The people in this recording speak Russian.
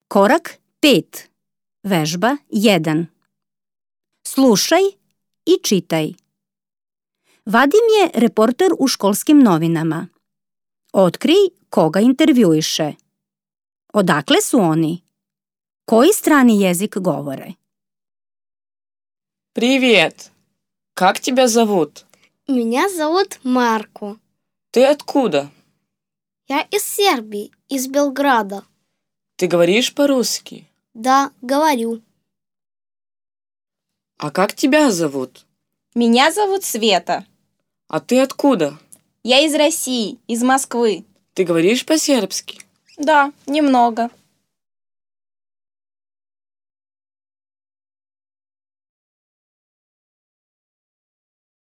Korak 5. Vežba 1. Slušaj i čitaj. Vadim je reporter u školskim novinama. Otkrij koga intervjuiše. Odakle su oni? Koji strani jezik govore? Привет! Как тебя зовут? Меня зовут Марко. Ты откуда? Я из Сербии, из Белграда. Ты говоришь по-русски? Да, говорю. А как тебя зовут? Меня зовут Света. А ты откуда? Я из России, из Москвы. Ты говоришь по-сербски? Да, немного.